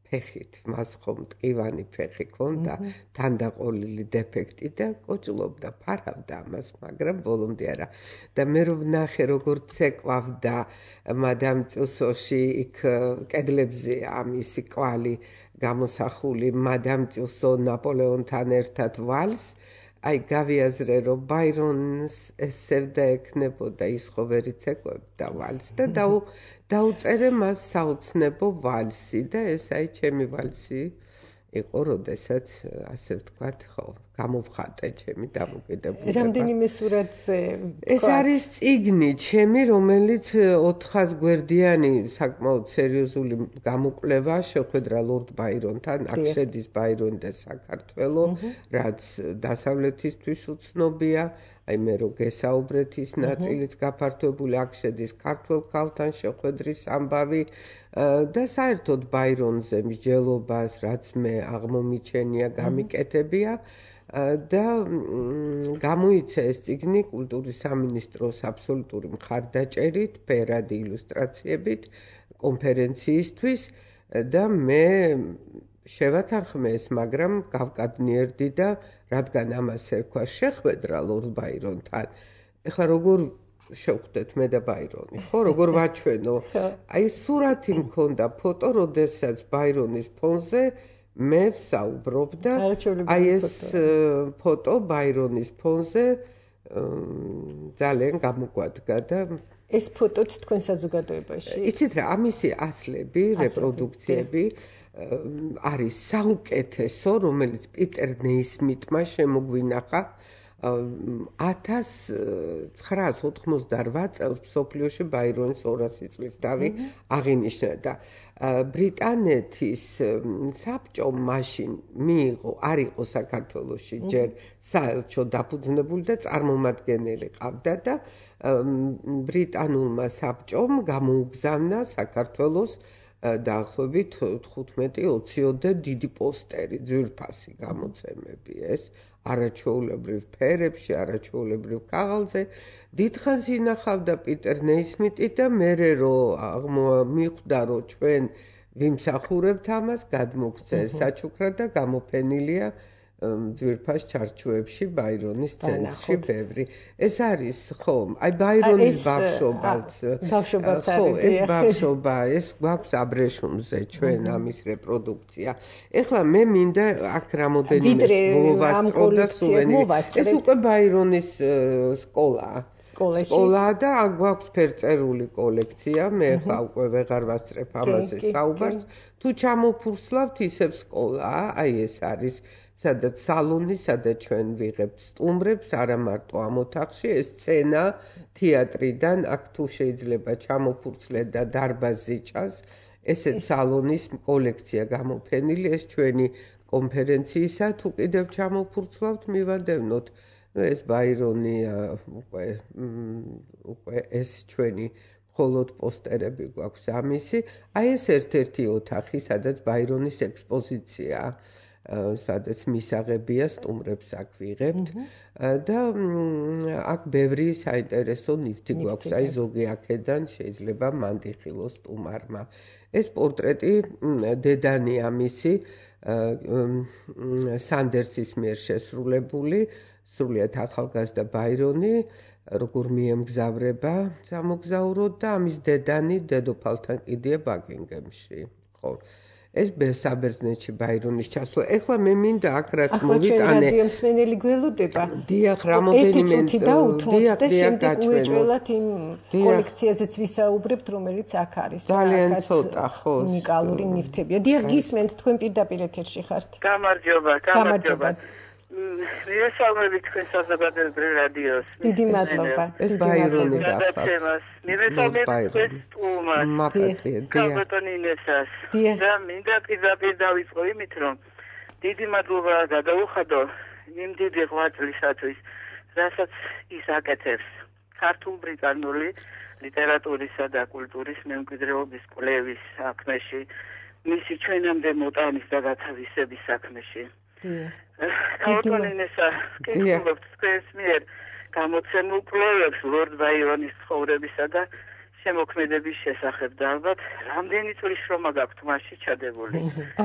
ფეხით, მას ხომ ტკივანი ფეხი ქონდა, თანდაყოლილი დეფექტი და კოჭლობდა, ფარავდა ამას, მაგრამ ბოლომდე არა. და მე რომ ვნახე, როგორ ცეკვავდა მადამ წუსოში იქ კედლებზე ამისი კვალი გამოსახული, მადამ წუსო ნაპოლეონთან ერთად ვალს, აი გავიაზრე, რომ ბაირონს ესევდა ექნებოდა, ის ხო ვერ იცეკვებდა ვალს და დაუწერე მას საოცნებო ვალსი და ეს აი ჩემი ვალსი იყო, როდესაც ასე ვთქვათ, ხო, გამოვხატე ჩემი დამოკიდებულება. რამდენიმე სურათზე ეს არის წიგნი ჩემი, რომელიც ოთხას გვერდიანი საკმაოდ სერიოზული გამოკვლევა შეხვედრა ლორდ ბაირონთან, აქ შედის ბაირონი და საქართველო, რაც დასავლეთისთვის უცნობია, აი მე რო გესაუბრეთ ის ნაწილიც გაფართოებული, აქ შედის ქართველ ქალთან შეხვედრის ამბავი და საერთოდ ბაირონზე მსჯელობას, რაც მე აღმომიჩენია, გამიკეთებია და გამოიცა ეს წიგნი კულტურის სამინისტროს აბსოლუტური მხარდაჭერით, ფერადი ილუსტრაციებით კონფერენციისთვის და მე შევათანხმე ეს, მაგრამ გავკადნიერდი და რადგან ამას ერქვა შეხვედრა ლორდ ბაირონთან, ეხლა როგორ შევხვდეთ მე და ბაირონი, ხო, როგორ ვაჩვენო? აი სურათი მქონდა, ფოტო, როდესაც ბაირონის ფონზე მე ვსაუბრობ და აი ეს ფოტო ბაირონის ფონზე ძალიან გამოგვადგა და ეს ფოტოც თქვენ საზოგადოებაში? იცით რა, ამისი ასლები, რეპროდუქციები არის საუკეთესო, რომელიც პიტერ ნეისმიტმა შემოგვინახა ათას ცხრაას ოთხმოცდაორვა წელს მსოფლიოში ბაირონის ორასი წლის დავი აღინიშნა და ბრიტანეთის საბჭომ მაშინ მიიღო, არ იყო საქართველოში ჯერ საელჩო დაფუძნებული და წარმომადგენელი ყავდა და ბრიტანულმა საბჭომ გამოუგზავნა საქართველოს დაახლოებით თხუთმეტი ოციოდე დიდი პოსტერი, ძვირფასი გამოცემები ეს, არაჩვეულებრივ ფერებში, არაჩვეულებრივ ქაღალდზე. დიდხანს ინახავდა პიტერ ნეისმიტი და მერე რომ მიხვდა, რომ ჩვენ ვიმსახურებთ ამას, გადმოგცა ეს საჩუქრა და გამოფენილია ძვირფას ჩარჩოებში ბაირონის ცენტრში ბევრი. ეს არის, ხო, აი ბაირონის ბავშვობაც. ბავშვობაც არის. ხო, ეს ბავშვობა, ეს გვაქვს აბრეშუმზე ჩვენ ამის რეპროდუქცია. ეხლა მე მინდა აქ რამოდენიმე მოვასწრო და სუვენირი. ეს უკვე ბაირონის სკოლა. სკოლაში. სკოლა და აქ გვაქვს ფერწერული კოლექცია. მე ხა უკვე ვეღარ ვასწრებ ამაზე საუბარს. თუ ჩამოფურცლავთ ისევ სკოლა, აი ეს არის სადაც სალონი, სადაც ჩვენ ვიღებთ სტუმრებს, არა მარტო ამ ოთახში, ეს სცენა თეატრიდან, აქ თუ შეიძლება ჩამოფურცლეთ და დარბაზი ჩანს, ესეც სალონის კოლექცია გამოფენილი, ეს ჩვენი კონფერენციისა, თუ კიდევ ჩამოფურცლავთ, მივადევნოთ. ეს ბაირონი უკვე უკვე ეს ჩვენი მხოლოდ პოსტერები გვაქვს ამისი. აი ეს ერთ-ერთი ოთახი, სადაც ბაირონის ექსპოზიციაა. სადაც მისაღებია სტუმრებს აქ ვიღებთ და აქ ბევრი საინტერესო ნივთი გვაქვს, აი ზოგი აქედან შეიძლება მანდიხილოს სტუმარმა. ეს პორტრეტი დედანია მისი სანდერსის მიერ შესრულებული, სრულიად ახალგაზრდა ბაირონი, როგორ მიემგზავრება სამოგზაუროდ და ამის დედანი დედოფალთან კიდია ბაკინგემში, ხო. ეს საბერძნეთში ბაირონის ჩასვლა. ეხლა მე მინდა აქ რაც მოვიტანე. ახლა ჩვენ რადიო მსმენელი გველოდება. დიახ, რამოდენიმე ერთი დაუთმოთ და შემდეგ უეჭველად იმ კოლექციაზეც ვისაუბრებთ, რომელიც აქ არის. ძალიან ცოტა, ხო. უნიკალური ნივთებია. დიახ, გისმენთ, თქვენ პირდაპირ ეთერში ხართ. გამარჯობა, გამარჯობა. მივესალმებით თქვენ საზოგადოებრივ რადიოს. დიდი მადლობა. ეს ბაირონი გახსოვს. მივესალმებით თქვენ სტუმარს. მაპატია, ქალბატონ ინესას. და მინდა პირდაპირ დავიწყო იმით, რომ დიდი მადლობა გადაუხადო იმ დიდი ღვაწლისათვის, რასაც ის აკეთებს ქართულ-ბრიტანული ლიტერატურისა და კულტურის მემკვიდრეობის კვლევის საქმეში, მისი ჩვენამდე მოტანის და გათავისების საქმეში. ქალბატონ ინესა, გიხსოვთ თქვენს მიერ გამოცემულ კვლევებს ლორდ ბაირონის ცხოვრებისა და შემოქმედების შესახებ და ალბათ რამდენი წლის შრომა გაქვთ მასში ჩადებული.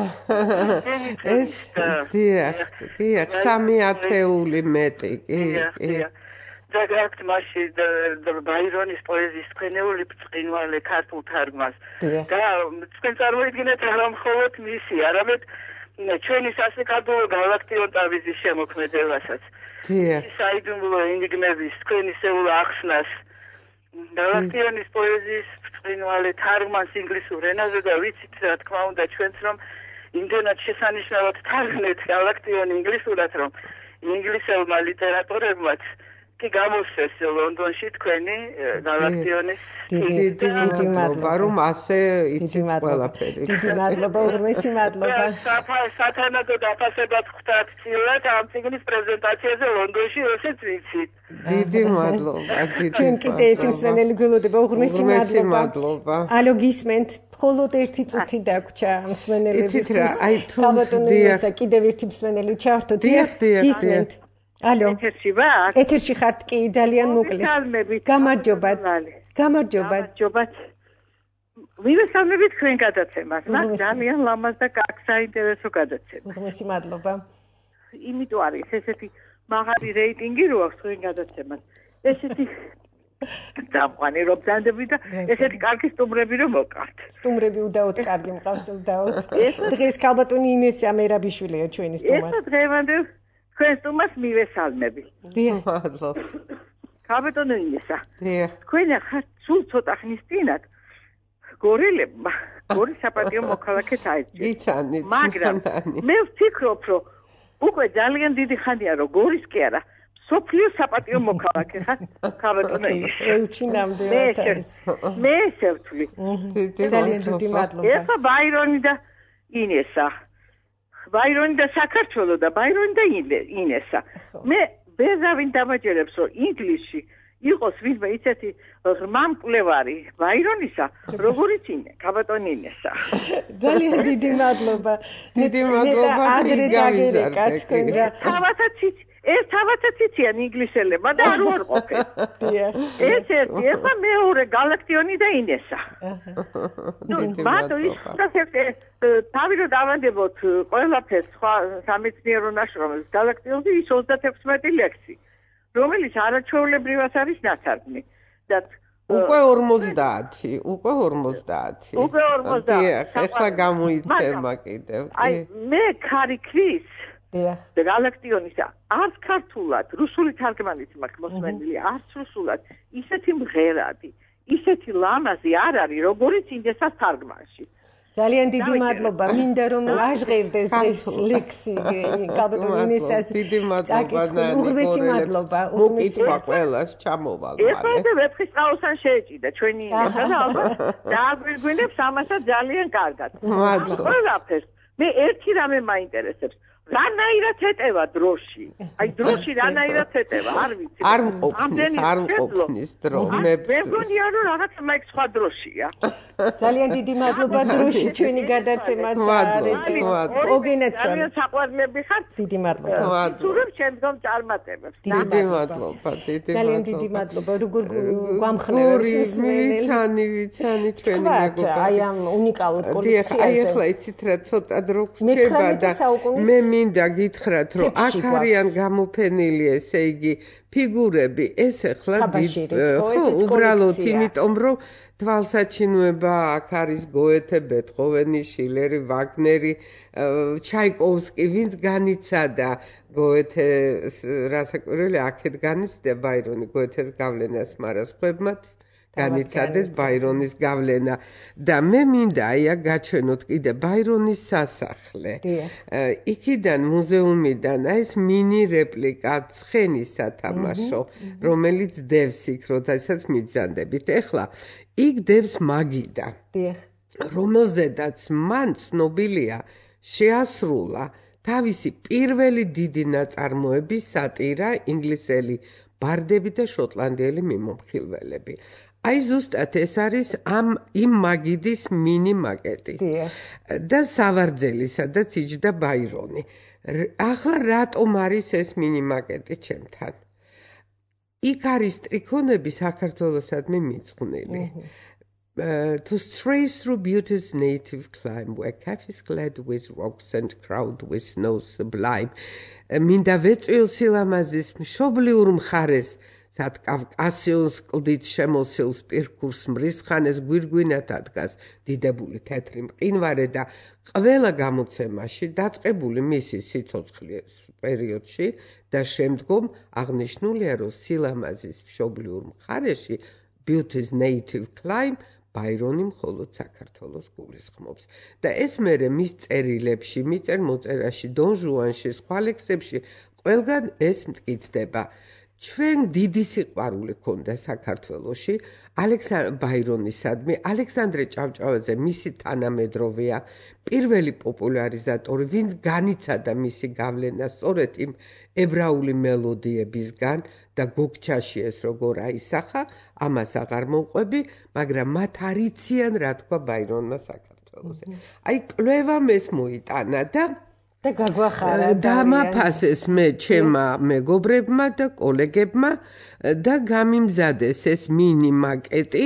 ეს დიახ, დიახ, სამი ათეული მეტი, კი, კი. და გაქვთ მასში ბაირონის პოეზიის ცხენეული ბრწყინვალე ქართულ თარგმანს. და თქვენ წარმოიდგინეთ არა მხოლოდ მისი, არამედ ჩვენი სასიკადო გალაქტიონ ტავიზის შემოქმედებასაც. დიახ. საიდუმლო ენიგმების თქვენი სეულ ახსნას გალაქტიონის პოეზიის ბრწყინვალე თარგმანს ინგლისურ ენაზე და ვიცით რა თქმა უნდა ჩვენც რომ იმდენად შესანიშნავად თარგმნეთ გალაქტიონი ინგლისურად რომ ინგლისელმა ლიტერატორებმაც კი გამოსცეს ლონდონში თქვენი გალაქტიონის დიდი მადლობა რომ ასე იცით ყველაფერი. დიდი მადლობა, უღრმესი მადლობა. სათანადო დაფასებად ხვდათ წილად ამ წიგნის პრეზენტაციაზე ლონდონში, ესეც ვიცით. დიდი მადლობა, დიდი. ჩვენ კიდე ერთი მსმენელი გველოდება, უღრმესი მადლობა. ალო გისმენთ, მხოლოდ ერთი წუთი დაგვრჩა მსმენელებისთვის. ალბათ კიდევ ერთი მსმენელი ჩავთო. დიახ, დიახ. გისმენთ. ალო. ეთერში ვარ? ეთერში ხართ კი, ძალიან მოკლედ. გამარჯობა. გამარჯობა. გამარჯობათ. მივესალმებით თქვენ გადაცემას, მას ძალიან ლამაზ და კარგ საინტერესო გადაცემა. უღრმესი მადლობა. იმიტომ არის ესეთი მაღალი რეიტინგი რო აქვს თქვენ გადაცემას. ესეთი დამყვანი რომ ბრძანდები და ესეთი კარგი სტუმრები რომ მოვყავთ. სტუმრები უდაოდ კარგი მყავს, უდაოდ. დღეს ქალბატონი ინესა მერაბიშვილია ჩვენი სტუმარი. ეს დღევანდელ თქვენ სტუმარს მივესალმები. დიახ. მადლობა. ქალბატონი ინესა. დიახ. თქვენ ახლა სულ ცოტა ხნის წინათ გორილებმა გორის საპატიო მოქალაქეთ აიძულეს. იცანი, მაგრამ მე ვფიქრობ, რომ უკვე ძალიან დიდი ხანია, რომ გორის კი არა, სოფლიო საპატიო მოქალაქე ხარ, ქალბატონი. ელჩი ნამდვილად არის. მე შევთვლი. ძალიან დიდი მადლობა. ეხლა ბაირონი და ინესა. ბაირონი და საქართველო და ბაირონი და ინესა. მე ბეზავინ დამაჯერებს, რომ ინგლისში იყოს ვინმე ისეთი ღრმა მკვლევარი ბაირონისა, როგორიც ინე, ქალბატონი ინესა. ძალიან დიდი მადლობა. დიდი მადლობა. ადრე დაგერეკა თქვენ რა. თავათაც იცი, ეს თავათაც იციან ინგლისელებმა და არ უარყოფენ. დიახ. ეს ერთი, ეხლა მეორე გალაქტიონი და ინესა. ბატო ის თავი რომ დავანდებოთ ყველაფერს სხვა სამეცნიერო ნაშრომებს გალაქტიონზე ის ოცდათექვსმეტი ლექსი. რომელიც არაჩვეულებრივად არის ნაცარგმნი და უკვე ორმოცდაათი, უკვე ორმოცდაათი. უკვე ორმოცდაათი. დიახ, ეხლა გამოიცემა კიდევ. აი, მე ქარიქვის დიახ. გალაქტიონისა არც ქართულად, რუსული თარგმანით მაქვს მოსმენილი, არც რუსულად, ისეთი მღერადი, ისეთი ლამაზი არ არის, როგორც ინდესას თარგმანში. ძალიან დიდი მადლობა. მინდა რომ აღღერდეს ეს ლექსი ქალბატონ ინესას. დიდი მადლობა ნანი. უღრმესი მადლობა. მოკითხვა ყველას ჩამოვალ მალე. ეხლა ვეფხის ყაოსან შეეჭიდა ჩვენი ინესა და ალბათ დააგვირგვინებს ამასაც ძალიან კარგად. მადლობა. ყველაფერს. მე ერთი რამე მაინტერესებს. რანაირად ეტევა დროში? აი დროში რანაირად ეტევა? არ ვიცი. არ მყოფნის, არ მყოფნის დრო. მე მეგონია რომ რაღაც მაიქ სხვა დროშია. ძალიან დიდი მადლობა დროში ჩვენი გადაცემაც არის. ოგენაც ძალიან საყვარლები ხართ. დიდი მადლობა. მადლობა. შემდგომ წარმატებებს. დიდი მადლობა, დიდი მადლობა. ძალიან დიდი მადლობა. როგორ გვამხნევებს მსმენელი. ვიცანი, ვიცანი ჩვენი მეგობარი. აი ამ უნიკალურ კოლექციაზე. აი ახლა იცით რა ცოტა დრო გრჩება და მე მინდა გითხრათ რომ აქ არიან გამოფენილი ესე იგი ფიგურები ეს ახლა უბრალოდ იმიტომ რომ თვალსაჩინოება აქ არის გოეთე, ბეტჰოვენი, შილერი, ვაგნერი, ჩაიკოვსკი, ვინც განიცადა გოეთეს რასაკვირველი აქეთ განიცდა ბაირონი გოეთეს გავლენას მარასხებმა განიცადეს ბაირონის გავლენა და მე მინდა აი აქ გაჩვენოთ კიდე ბაირონის სასახლე. იქიდან მუზეუმიდან აი ეს მინი რეპლიკა ცხენის სათამაშო, რომელიც დევს იქ, როდესაც მიბრძანდებით. ეხლა იქ დევს მაგიდა. რომელზედაც მან ცნობილია შეასრულა თავისი პირველი დიდი ნაწარმოები სატირა ინგლისელი ბარდები და შოტლანდიელი მიმომხილველები. აი ზუსტად ეს არის ამ იმ მაგიდის მინი მაკეტი. და სავარძელი, სადაც იჯდა ბაირონი. ახლა რატომ არის ეს მინი მაკეტი ჩემთან? იქ არის ტრიქონები საქართველოსადმი მიძღვნილი. Uh, to stray through beauty's native clime, where cafes glad with rocks and crowd with snow sublime. მინდა ვეწვიო სილამაზის მშობლიურ მხარეს, სად კავკასიონს კლდით შემოსილს პირქურს მრისხანეს გვირგვინად ადგას დიდებული თეთრი მყინვარე და ყველა გამოცემაში დაწყებული მისი სიცოცხლის პერიოდში და შემდგომ აღნიშნულია, რომ სილამაზის მშობლიურ მხარეში beauty's native clime ბაირონი მხოლოდ საქართველოს გულისხმობს და ეს მერე მის წერილებში, მიწერ მოწერაში, დონ ჟუანში, სხვა ლექსებში ყველგან ეს მტკიცდება. ჩვენ დიდი სიყვარული ჰქონდა საქართველოში ალექსანდრე ბაირონისადმი, ალექსანდრე ჭავჭავაძე მისი თანამედროვეა, პირველი პოპულარიზატორი, ვინც განიცადა მისი გავლენა სწორედ იმ ებრაული მელოდიებისგან და გოგჩაში ეს როგორ აისახა, ამას აღარ მოვყვები, მაგრამ მათ არ იციან რა თქვა ბაირონმა საქართველოზე. აი კვლევამ ეს მოიტანა და და გაგვახარა დამაფასეს მე ჩემმა მეგობრებმა და კოლეგებმა და გამიმზადეს ეს მინი მაკეტი,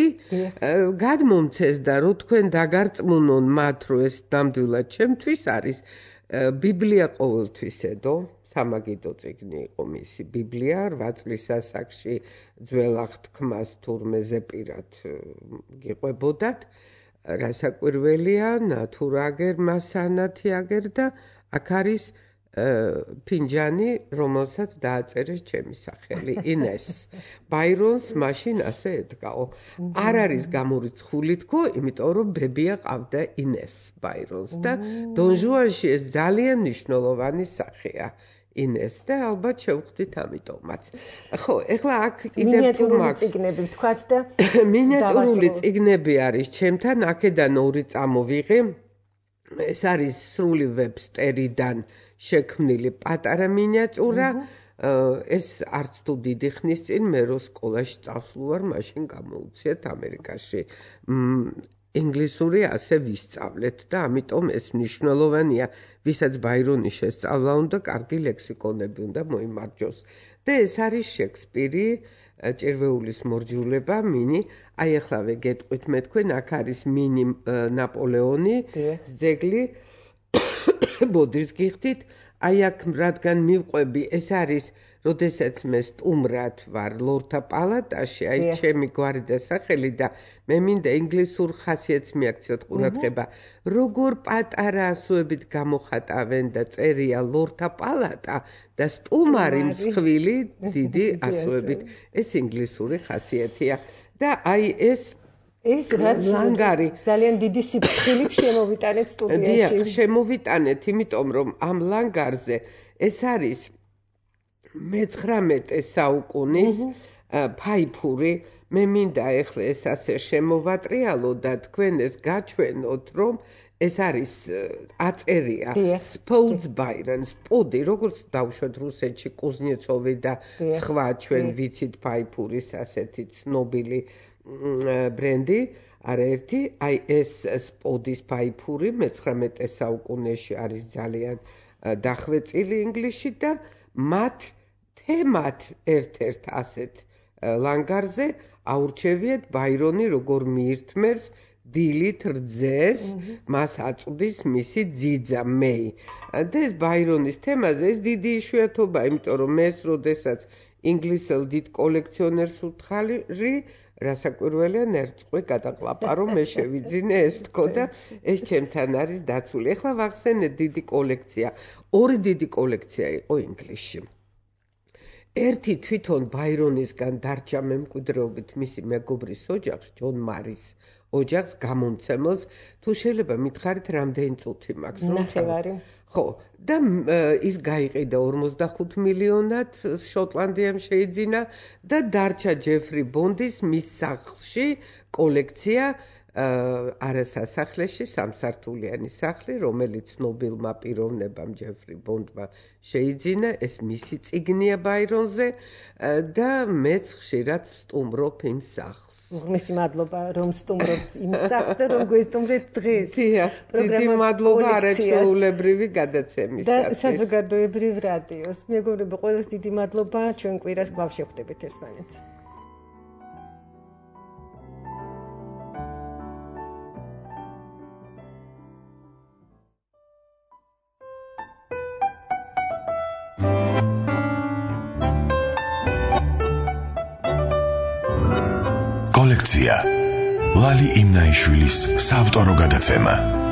გადმომცეს და რო თქვენ დაგარწმუნონ მათ, რომ ეს ნამდვილად ჩემთვის არის ბიბლია ყოველთვის ედო, სამაგიდო წიგნი იყო მისი ბიბლია, რვა წლის ასაკში ძველ აღთქმას თურმეზე პირად გიყვებოდათ, რასაკვირველია, ნათურაგერ მასანათი აგერ და აქ არის ფინჯანი, რომელსაც დააწერეს ჩემი სახელი, ინეს. ბაირონს მაშინ ასე ედგაო. არ არის გამორიცხული თქო, იმიტომ რომ ბებია ყავდა ინეს ბაირონს და დონ ჟუანში ეს ძალიან მნიშვნელოვანი სახეა. ინეს და ალბათ შევხვდით ამიტომაც. ხო, ეხლა აქ კიდევ თუ მაქვს წიგნები ვთქვათ და მინიატურული წიგნები არის ჩემთან, აქედან ორი წამოვიღე. ეს არის სრული ვებსტერიდან შექმნილი პატარა მინიატურა. ეს არც თუ დიდი ხნის წინ მე რო სკოლაში წავსულ ვარ, მაშინ გამოუციეთ ამერიკაში. ინგლისური ასე ვისწავლეთ და ამიტომ ეს მნიშვნელოვანია, ვისაც ბაირონი შესწავლა უნდა, კარგი ლექსიკონები უნდა მოიმარჯოს. და ეს არის შექსპირი, ჭირვეულის მორჯულება, მინი, აი ახლავე გეტყვით მე თქვენ, აქ არის მინი ნაპოლეონი, ძეგლი, ბოდრის გიხდით, აი აქ რადგან მივყვები, ეს არის, როდესაც მე სტუმრად ვარ ლორდთა პალატაში, აი ჩემი გვარი და სახელი და მე მინდა ინგლისურ ხასიათს მიაქციოთ ყურადღება, როგორ პატარა ასოებით გამოხატავენ და წერია ლორდთა პალატა და სტუმარი მსხვილი დიდი ასოებით, ეს ინგლისური ხასიათია და აი ეს ეს რაც ლანგარი ძალიან დიდი სიფრთხილით შემოვიტანეთ სტუდიაში. დიახ, შემოვიტანეთ, იმიტომ რომ ამ ლანგარზე ეს არის მეცხრამეტე საუკუნის ფაიფური, მე მინდა ეხლა ეს ასე შემოვატრიალო და თქვენ ეს გაჩვენოთ, რომ ეს არის აწერია სპოდს ბაირონ, სპოდი, როგორც დავუშვათ რუსეთში კუზნეცოვი და სხვა ჩვენ ვიცით ფაიფურის ასეთი ცნობილი ბრენდი, არაერთი, აი ეს სპოდის ფაიფური მეცხრამეტე საუკუნეში არის ძალიან დახვეწილი ინგლისში და მათ თემად ერთ-ერთ ასეთ ლანგარზე აურჩევიათ ბაირონი როგორ მიირთმევს დილით რძეს, მას აწვდის მისი ძიძა მეი. და ეს ბაირონის თემაზე ეს დიდი იშვიათობა, იმიტომ რომ მე ეს როდესაც ინგლისელ დიდ კოლექციონერს ვუთხარი, რასაკვირველია ნერწყვი გადაყლაპარო, მე შევიძინე ეს თქო და ეს ჩემთან არის დაცული. ეხლა ვახსენეთ დიდი კოლექცია. ორი დიდი კოლექცია იყო ინგლისში. ერთი თვითონ ბაირონისგან დარჩა მემკვიდრეობით მისი მეგობრის ოჯახს, ჯონ მარის ოჯახს გამომცემელს, თუ შეიძლება მითხარით რამდენი წუთი მაქვს, ნახევარი. ხო, და ის გაიყიდა ორმოცდახუთ მილიონად, შოტლანდიამ შეიძინა და დარჩა ჯეფრი ბონდის მის სახლში კოლექცია არასასახლეში სამსართულიანი სახლი, რომელიც ცნობილმა პიროვნებამ ჯეფრი ბონდმა შეიძინა, ეს მისი წიგნია ბაირონზე და მეც ხშირად ვსტუმრობ იმ სახლს. მისი მადლობა რომ სტუმრობთ იმ სახლს და რომ გვესტუმრეთ დღეს. დიდი მადლობა არაჩვეულებრივი გადაცემისათვის. და საზოგადოებრივ რადიოს. მეგობრებო, ყველას დიდი მადლობა, ჩვენ კვირას კვლავ შევხვდებით ერთმანეთს. რედაქცია ლალი იმნაიშვილის საავტორო გადაცემა.